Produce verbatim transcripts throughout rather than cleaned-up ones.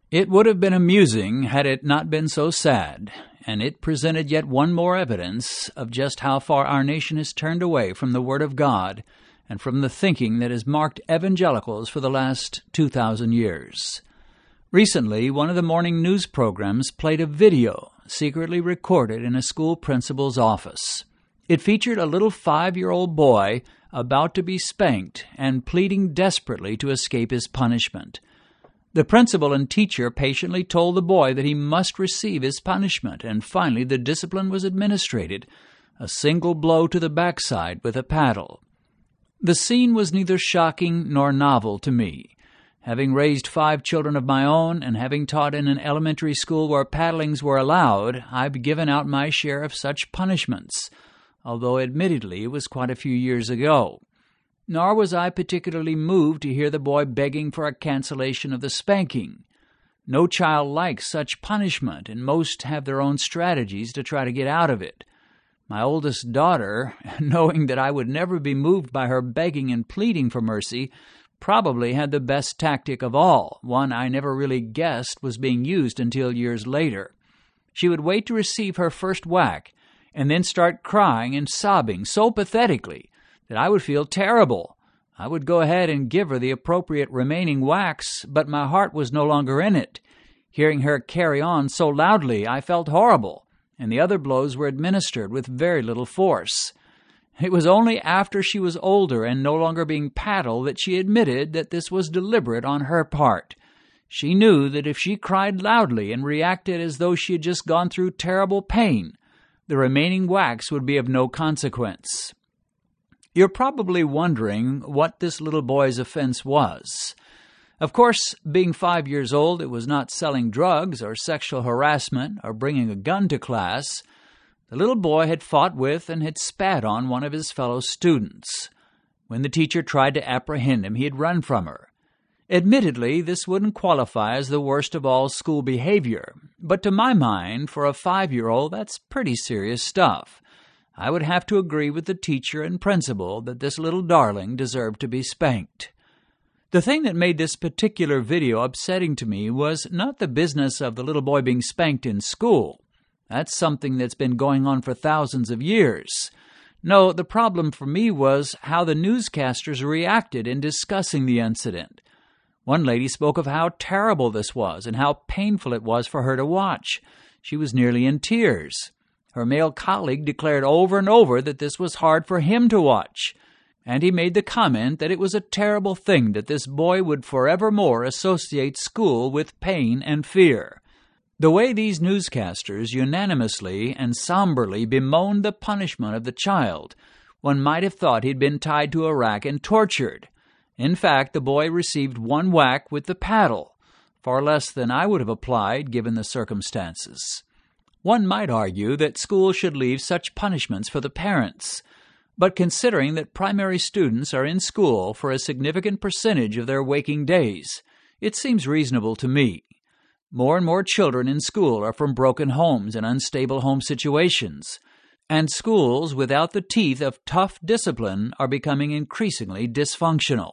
It would have been amusing had it not been so sad, and it presented yet one more evidence of just how far our nation has turned away from the Word of God and from the thinking that has marked evangelicals for the last two thousand years. Recently, one of the morning news programs played a video secretly recorded in a school principal's office. It featured a little five-year-old boy about to be spanked and pleading desperately to escape his punishment. The principal and teacher patiently told the boy that he must receive his punishment, and finally the discipline was administered, a single blow to the backside with a paddle. The scene was neither shocking nor novel to me. Having raised five children of my own and having taught in an elementary school where paddlings were allowed, I've given out my share of such punishments, although admittedly it was quite a few years ago. Nor was I particularly moved to hear the boy begging for a cancellation of the spanking. No child likes such punishment, and most have their own strategies to try to get out of it. My oldest daughter, knowing that I would never be moved by her begging and pleading for mercy, probably had the best tactic of all, one I never really guessed was being used until years later. She would wait to receive her first whack, and then start crying and sobbing so pathetically that I would feel terrible. I would go ahead and give her the appropriate remaining whacks, but my heart was no longer in it. Hearing her carry on so loudly, I felt horrible, and the other blows were administered with very little force. It was only after she was older and no longer being paddled that she admitted that this was deliberate on her part. She knew that if she cried loudly and reacted as though she had just gone through terrible pain, the remaining whacks would be of no consequence. You're probably wondering what this little boy's offense was. Of course, being five years old, it was not selling drugs or sexual harassment or bringing a gun to class. The little boy had fought with and had spat on one of his fellow students. When the teacher tried to apprehend him, he had run from her. Admittedly, this wouldn't qualify as the worst of all school behavior, but to my mind, for a five-year-old, that's pretty serious stuff. I would have to agree with the teacher and principal that this little darling deserved to be spanked. The thing that made this particular video upsetting to me was not the business of the little boy being spanked in school. That's something that's been going on for thousands of years. No, the problem for me was how the newscasters reacted in discussing the incident. One lady spoke of how terrible this was and how painful it was for her to watch. She was nearly in tears. Her male colleague declared over and over that this was hard for him to watch, and he made the comment that it was a terrible thing that this boy would forevermore associate school with pain and fear. The way these newscasters unanimously and somberly bemoaned the punishment of the child, one might have thought he'd been tied to a rack and tortured. In fact, the boy received one whack with the paddle, far less than I would have applied given the circumstances. One might argue that schools should leave such punishments for the parents, but considering that primary students are in school for a significant percentage of their waking days, it seems reasonable to me. More and more children in school are from broken homes and unstable home situations, and schools without the teeth of tough discipline are becoming increasingly dysfunctional.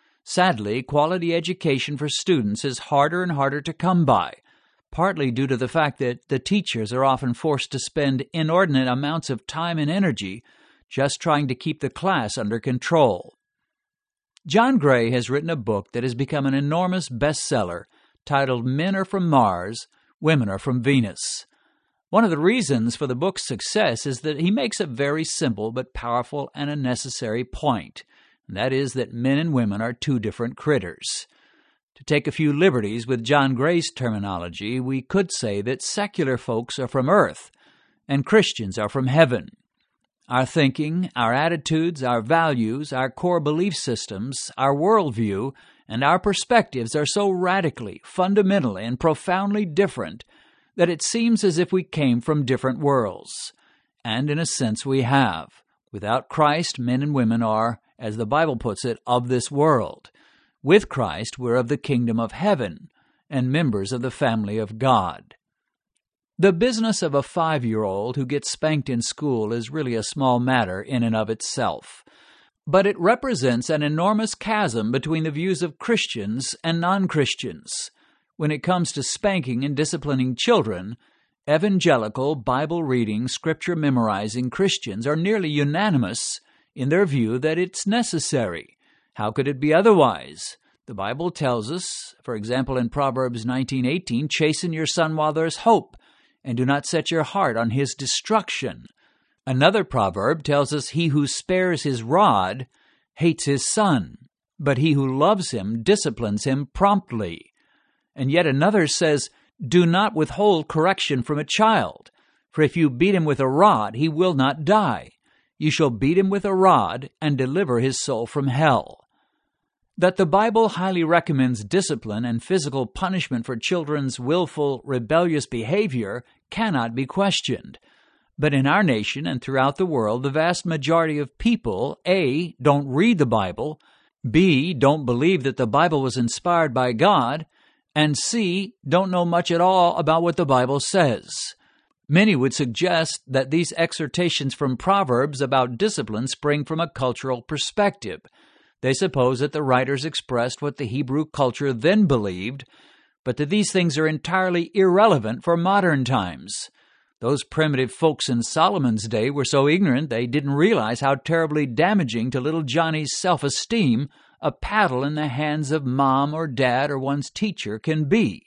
Sadly, quality education for students is harder and harder to come by, partly due to the fact that the teachers are often forced to spend inordinate amounts of time and energy just trying to keep the class under control. John Gray has written a book that has become an enormous bestseller titled Men Are From Mars, Women Are From Venus. One of the reasons for the book's success is that he makes a very simple but powerful and a necessary point, and that is that men and women are two different critters. To take a few liberties with John Gray's terminology, we could say that secular folks are from earth and Christians are from heaven. Our thinking, our attitudes, our values, our core belief systems, our worldview, and our perspectives are so radically, fundamentally, and profoundly different that it seems as if we came from different worlds. And in a sense we have. Without Christ, men and women are, as the Bible puts it, of this world. With Christ, we're of the kingdom of heaven and members of the family of God. The business of a five-year-old who gets spanked in school is really a small matter in and of itself, but it represents an enormous chasm between the views of Christians and non-Christians. When it comes to spanking and disciplining children, evangelical, Bible-reading, Scripture-memorizing Christians are nearly unanimous in their view that it's necessary. How could it be otherwise? The Bible tells us, for example, in Proverbs nineteen eighteen, "Chasten your son while there is hope, and do not set your heart on his destruction." Another proverb tells us, "He who spares his rod hates his son, but he who loves him disciplines him promptly." And yet another says, "Do not withhold correction from a child, for if you beat him with a rod, he will not die. You shall beat him with a rod and deliver his soul from hell." That the Bible highly recommends discipline and physical punishment for children's willful, rebellious behavior cannot be questioned. But in our nation and throughout the world, the vast majority of people, A, don't read the Bible, B, don't believe that the Bible was inspired by God, and C, don't know much at all about what the Bible says. Many would suggest that these exhortations from Proverbs about discipline spring from a cultural perspective. They suppose that the writers expressed what the Hebrew culture then believed, but that these things are entirely irrelevant for modern times. Those primitive folks in Solomon's day were so ignorant they didn't realize how terribly damaging to little Johnny's self-esteem a paddle in the hands of mom or dad or one's teacher can be.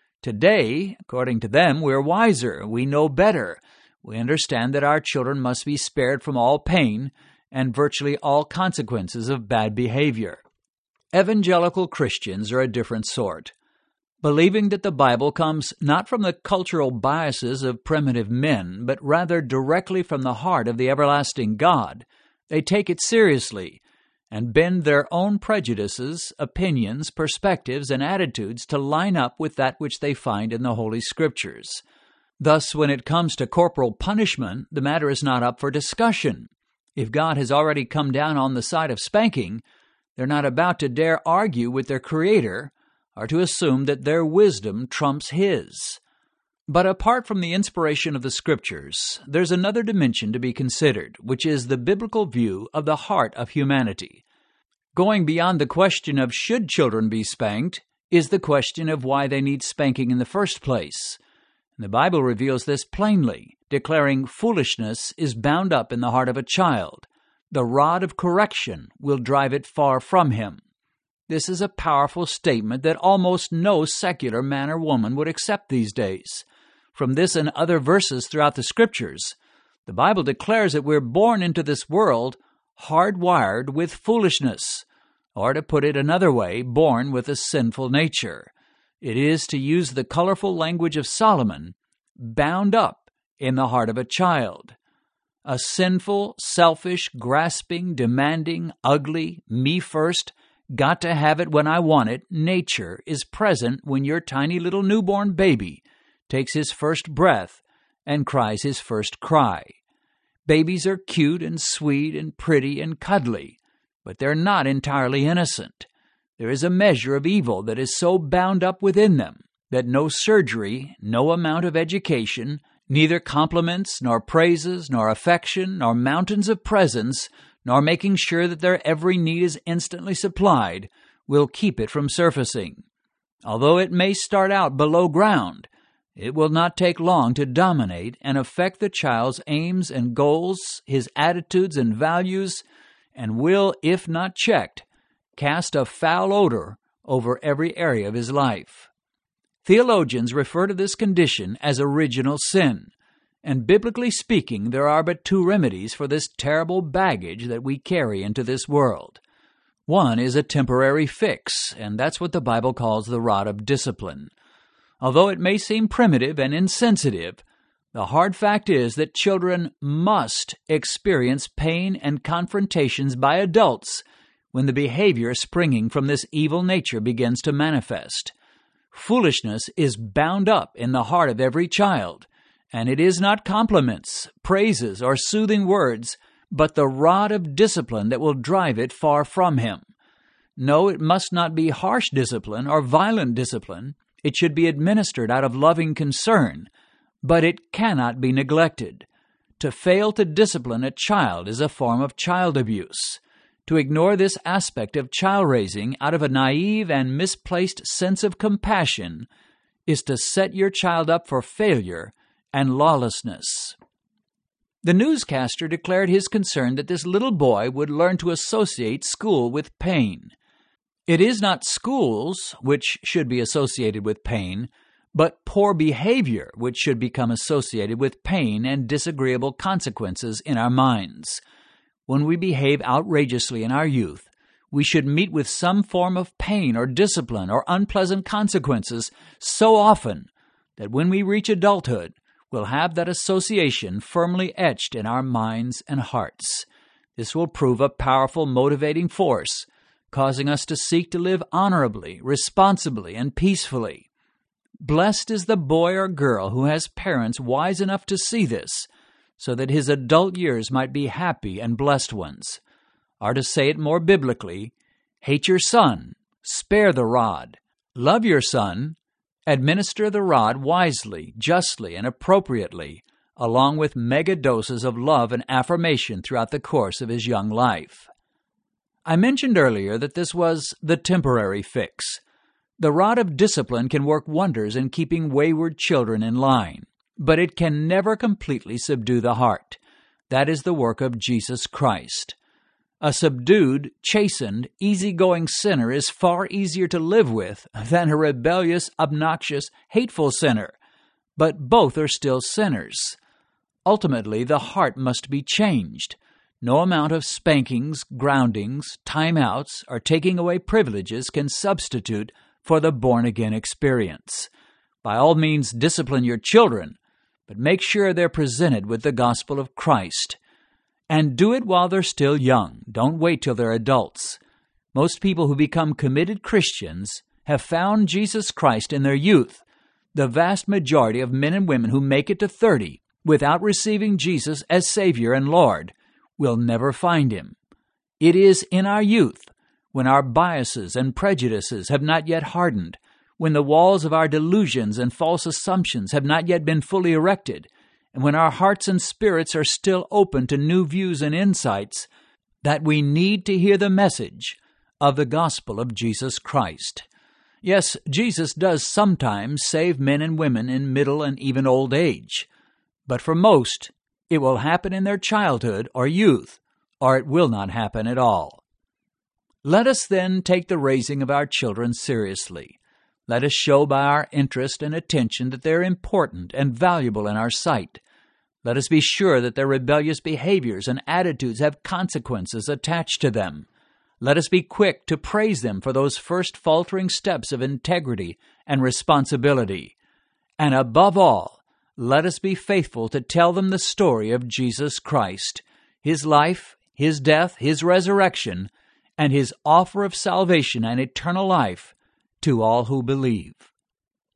Today, according to them, we're wiser, we know better. We understand that our children must be spared from all pain and virtually all consequences of bad behavior. Evangelical Christians are a different sort. Believing that the Bible comes not from the cultural biases of primitive men, but rather directly from the heart of the everlasting God, they take it seriously and bend their own prejudices, opinions, perspectives, and attitudes to line up with that which they find in the Holy Scriptures. Thus, when it comes to corporal punishment, the matter is not up for discussion. If God has already come down on the side of spanking, they're not about to dare argue with their Creator or to assume that their wisdom trumps His. But apart from the inspiration of the Scriptures, there's another dimension to be considered, which is the biblical view of the heart of humanity. Going beyond the question of should children be spanked is the question of why they need spanking in the first place. The Bible reveals this plainly, declaring foolishness is bound up in the heart of a child. The rod of correction will drive it far from him. This is a powerful statement that almost no secular man or woman would accept these days. From this and other verses throughout the Scriptures, the Bible declares that we're born into this world hardwired with foolishness, or to put it another way, born with a sinful nature. It is, to use the colorful language of Solomon, bound up in the heart of a child. A sinful, selfish, grasping, demanding, ugly, me-first, got-to-have-it when I want it nature is present when your tiny little newborn baby takes his first breath and cries his first cry. Babies are cute and sweet and pretty and cuddly, but they're not entirely innocent. There is a measure of evil that is so bound up within them that no surgery, no amount of education, neither compliments, nor praises, nor affection, nor mountains of presents, nor making sure that their every need is instantly supplied, will keep it from surfacing. Although it may start out below ground, it will not take long to dominate and affect the child's aims and goals, his attitudes and values, and will, if not checked, cast a foul odor over every area of his life. Theologians refer to this condition as original sin, and biblically speaking, there are but two remedies for this terrible baggage that we carry into this world. One is a temporary fix, and that's what the Bible calls the rod of discipline. Although it may seem primitive and insensitive, the hard fact is that children must experience pain and confrontations by adults when the behavior springing from this evil nature begins to manifest. Foolishness is bound up in the heart of every child, and it is not compliments, praises, or soothing words, but the rod of discipline that will drive it far from him. No, it must not be harsh discipline or violent discipline. It should be administered out of loving concern, but it cannot be neglected. To fail to discipline a child is a form of child abuse. To ignore this aspect of child raising out of a naive and misplaced sense of compassion is to set your child up for failure and lawlessness. The newscaster declared his concern that this little boy would learn to associate school with pain. It is not schools which should be associated with pain, but poor behavior which should become associated with pain and disagreeable consequences in our minds. When we behave outrageously in our youth, we should meet with some form of pain or discipline or unpleasant consequences so often that when we reach adulthood, we'll have that association firmly etched in our minds and hearts. This will prove a powerful motivating force, causing us to seek to live honorably, responsibly, and peacefully. Blessed is the boy or girl who has parents wise enough to see this, so that his adult years might be happy and blessed ones. Or to say it more biblically, hate your son, spare the rod, love your son, administer the rod wisely, justly, and appropriately, along with mega doses of love and affirmation throughout the course of his young life. I mentioned earlier that this was the temporary fix. The rod of discipline can work wonders in keeping wayward children in line, but it can never completely subdue the heart. That is the work of Jesus Christ. A subdued, chastened, easygoing sinner is far easier to live with than a rebellious, obnoxious, hateful sinner, but both are still sinners. Ultimately, the heart must be changed. No amount of spankings, groundings, timeouts, or taking away privileges can substitute for the born-again experience. By all means, discipline your children, but make sure they're presented with the gospel of Christ. And do it while they're still young. Don't wait till they're adults. Most people who become committed Christians have found Jesus Christ in their youth. The vast majority of men and women who make it to thirty without receiving Jesus as Savior and Lord will never find Him. It is in our youth, when our biases and prejudices have not yet hardened, when the walls of our delusions and false assumptions have not yet been fully erected, and when our hearts and spirits are still open to new views and insights, that we need to hear the message of the gospel of Jesus Christ. Yes, Jesus does sometimes save men and women in middle and even old age, but for most, it will happen in their childhood or youth, or it will not happen at all. Let us then take the raising of our children seriously. Let us show by our interest and attention that they are important and valuable in our sight. Let us be sure that their rebellious behaviors and attitudes have consequences attached to them. Let us be quick to praise them for those first faltering steps of integrity and responsibility. And above all, let us be faithful to tell them the story of Jesus Christ, His life, His death, His resurrection, and His offer of salvation and eternal life to all who believe.